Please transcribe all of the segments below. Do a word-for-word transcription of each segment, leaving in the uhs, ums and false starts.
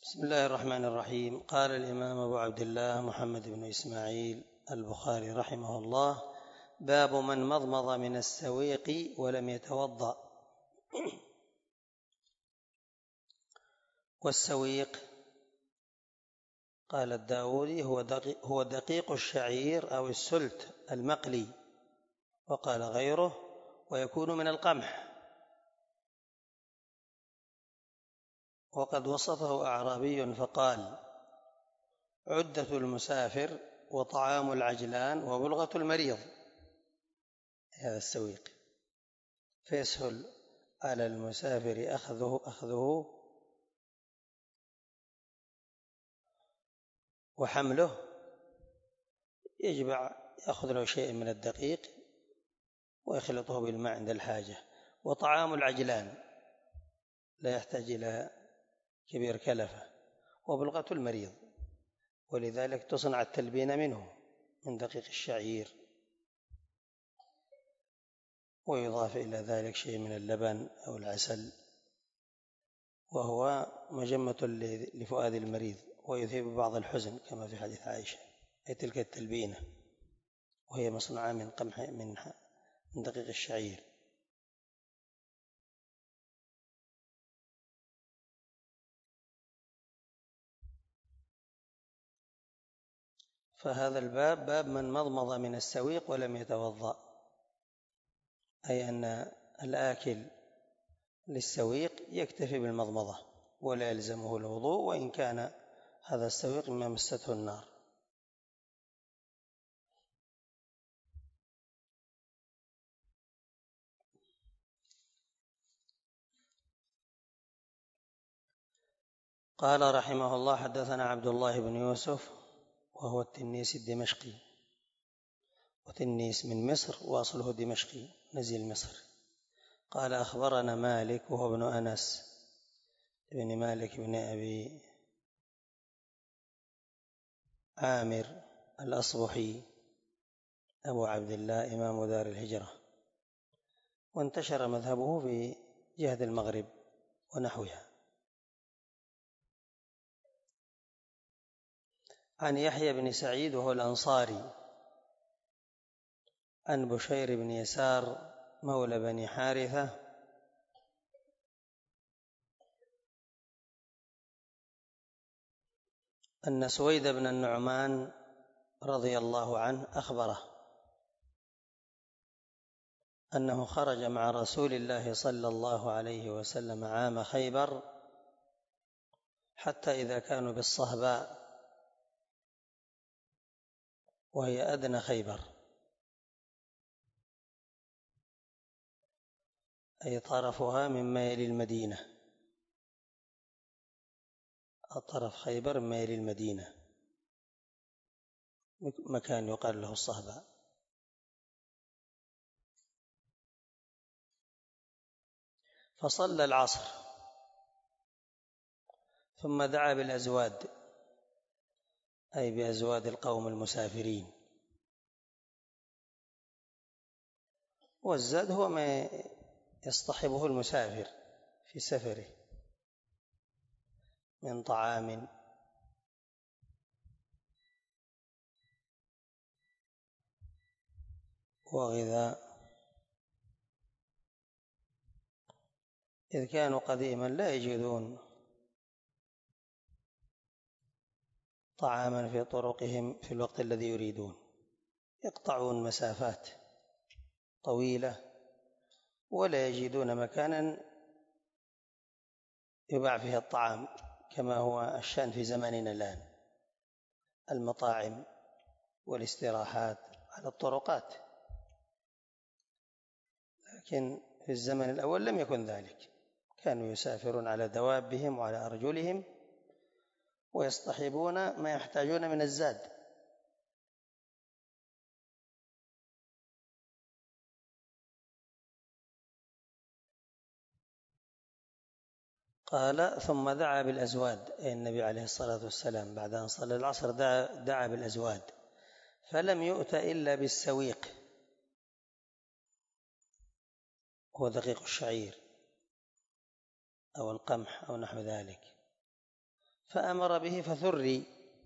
بسم الله الرحمن الرحيم. قال الإمام أبو عبد الله محمد بن إسماعيل البخاري رحمه الله: باب من مضمض من السويق ولم يتوضأ. والسويق قال الداودي هو دقيق, هو دقيق الشعير أو السلت المقلي، وقال غيره ويكون من القمح. وقد وصفه أعرابي فقال: عدة المسافر وطعام العجلان وبلغة المريض. هذا السويق، فيسهل على المسافر أخذه أخذه وحمله. يجب يأخذ له شيء من الدقيق ويخلطه بالماء عند الحاجة. وطعام العجلان لا يحتاج إلى كبير كلفة. وبلغة المريض، ولذلك تصنع التلبين منه من دقيق الشعير، ويضاف إلى ذلك شيء من اللبن أو العسل، وهو مجمة لفؤاد المريض ويذهب بعض الحزن كما في حديث عائشة. أي تلك التلبينة وهي مصنوعة من قمح من دقيق الشعير. فهذا الباب باب من مضمض من السويق ولم يتوضأ، أي أن الآكل للسويق يكتفي بالمضمضة ولا يلزمه الوضوء، وإن كان هذا السويق مما مسته النار. قال رحمه الله: حدثنا عبد الله بن يوسف وهو التنيسي الدمشقي، وتنيس من مصر وأصله دمشقي نزيل مصر. قال: أخبرنا مالك وهو ابن أنس بن مالك بن أبي عامر الأصبحي أبو عبد الله إمام دار الهجرة، وانتشر مذهبه في جهة المغرب ونحوها. عن يحيى بن سعيد وهو الأنصاري، عن بشير بن يسار مولى بني حارثة أن سويد بن النعمان رضي الله عنه أخبره أنه خرج مع رسول الله صلى الله عليه وسلم عام خيبر، حتى إذا كانوا بالصهباء وهي أدنى خيبر، أي طرفها مما يلي المدينة، الطرف خيبر مما يلي المدينة، مكان يقال له الصهباء. فصلى العصر ثم دعا بالأزواد، أي بأزواد القوم المسافرين. والزاد هو ما يصطحبه المسافر في سفره من طعام وغذاء، إذ كانوا قديما لا يجدون طعاما في طرقهم في الوقت الذي يريدون، يقطعون مسافات طويلة ولا يجدون مكانا يباع فيه الطعام كما هو الشأن في زماننا الآن، المطاعم والاستراحات على الطرقات. لكن في الزمن الأول لم يكن ذلك، كانوا يسافرون على دوابهم وعلى أرجلهم ويصطحبون ما يحتاجون من الزاد. قال: ثم دعا بالأزواد، أي النبي عليه الصلاة والسلام بعد أن صلى العصر دعا, دعا بالأزواد، فلم يؤت إلا بالسويق، هو دقيق الشعير أو القمح أو نحو ذلك، فأمر به فثري،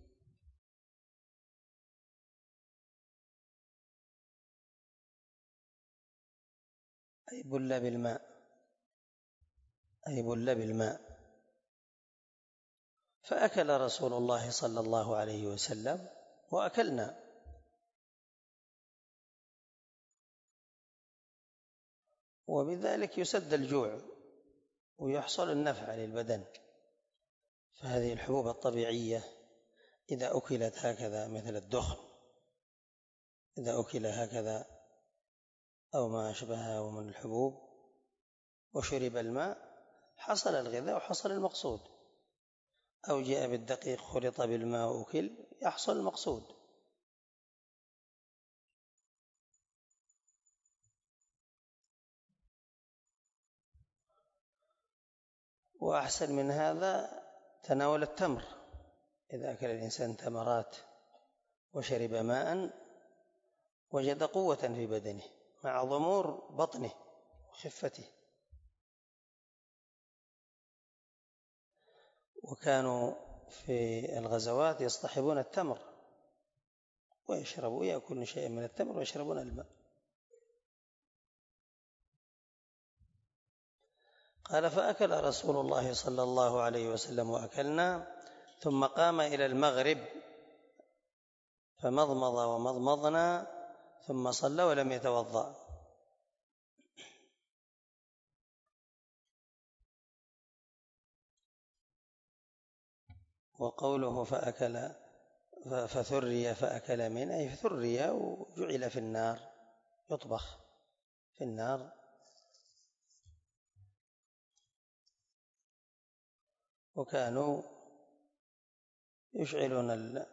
أي بل بالماء، أي بل بالماء. فأكل رسول الله صلى الله عليه وسلم وأكلنا. وبذلك يسد الجوع ويحصل النفع للبدن. فهذه الحبوب الطبيعية إذا أكلت هكذا مثل الدخن، إذا أكل هكذا أو ما أشبهه من الحبوب وشرب الماء حصل الغذاء وحصل المقصود، أو جاء بالدقيق خلط بالماء وأكل يحصل المقصود. وأحسن من هذا تناول التمر، إذا أكل الإنسان تمرات وشرب ماء وجد قوة في بدنه مع ضمور بطنه وخفته. وكانوا في الغزوات يصطحبون التمر ويشربوا، يأكلون شيئا من التمر ويشربون الماء. قال: فأكل رسول الله صلى الله عليه وسلم وأكلنا، ثم قام إلى المغرب فمضمض ومضمضنا، ثم صلى ولم يتوضأ. وقوله فأكل فثري فأكل من، أي ثري وجعل في النار، يطبخ في النار. وكانوا يشعلون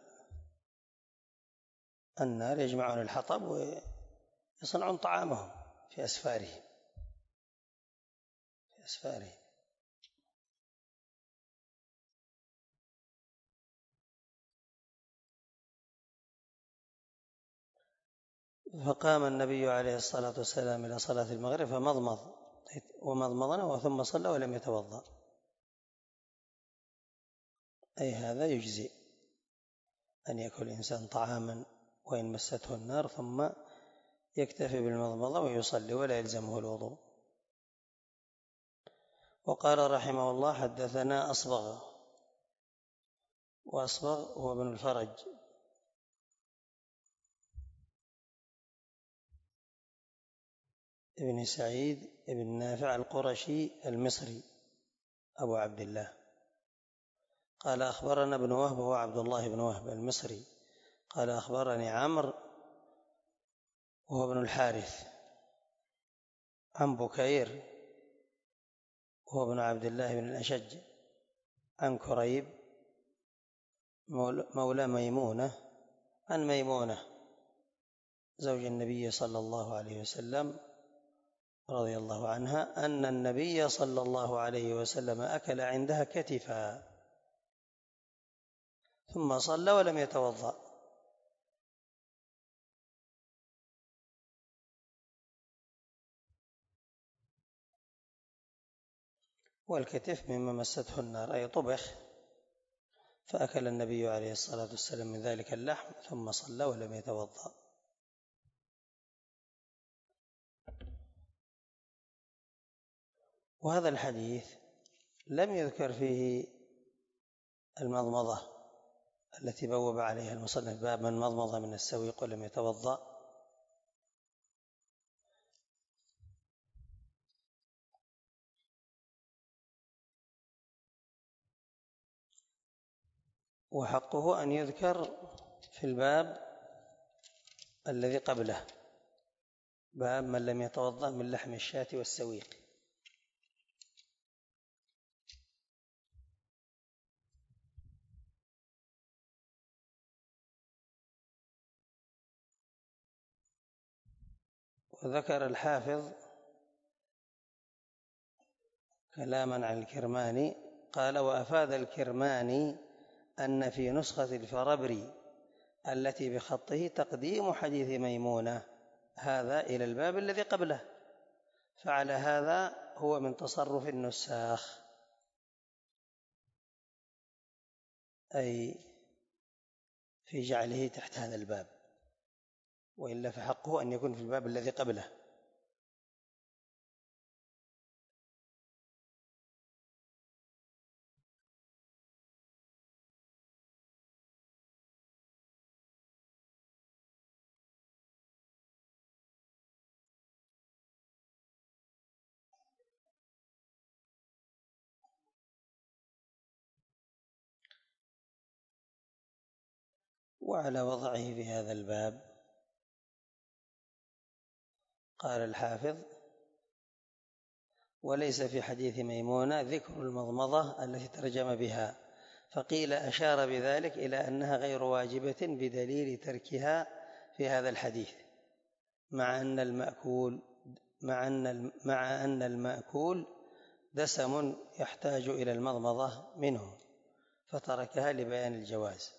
النار، يجمعون الحطب ويصنعون طعامهم في أسفارهم في أسفارهم فقام النبي عليه الصلاة والسلام إلى صلاة المغرب فمضمض ومضمضنا ثم صلى ولم يتوضأ. أي هذا يجزي أن يأكل الإنسان طعاما وإن مسته النار ثم يكتفي بالمضمضة ويصلي ولا يلزمه الوضوء. وقال رحمه الله: حدثنا أصبغ، وأصبغ هو ابن الفرج ابن سعيد ابن نافع القرشي المصري أبو عبد الله. قال: أخبرنا ابن وهب هو عبد الله بن وهب المصري. قال: أخبرني عمرو وهو ابن الحارث عن بكير وهو ابن عبد الله بن الأشج عن كريب مولى ميمونة عن ميمونة زوج النبي صلى الله عليه وسلم رضي الله عنها أن النبي صلى الله عليه وسلم أكل عندها كتفا ثم صلى ولم يتوضأ. والكتف مما مسته النار، أي طبخ، فأكل النبي عليه الصلاة والسلام من ذلك اللحم ثم صلى ولم يتوضأ. وهذا الحديث لم يذكر فيه المضمضة التي بوب عليها المصنف: باب من مضمض من السويق ولم يتوضأ. وحقه أن يذكر في الباب الذي قبله: باب من لم يتوضأ من لحم الشاة والسويق. وذكر الحافظ كلاما عن الكرماني قال: وأفاد الكرماني أن في نسخة الفربري التي بخطه تقديم حديث ميمونة هذا إلى الباب الذي قبله، فعلى هذا هو من تصرف النساخ. أي في جعله تحت هذا الباب، وإلا فحقه أن يكون في الباب الذي قبله. وعلى وضعه في هذا الباب قال الحافظ: وليس في حديث ميمونة ذكر المضمضة التي ترجم بها، فقيل أشار بذلك إلى أنها غير واجبة بدليل تركها في هذا الحديث، مع أن المأكول مع أن مع أن المأكول دسم يحتاج إلى المضمضة منه، فتركها لبيان الجواز.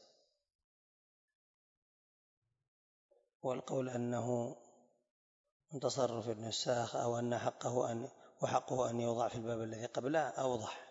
والقول أنه من تصرف النساخ أو أن حقه أن وحقه أن يوضع في الباب الذي قبله أوضح.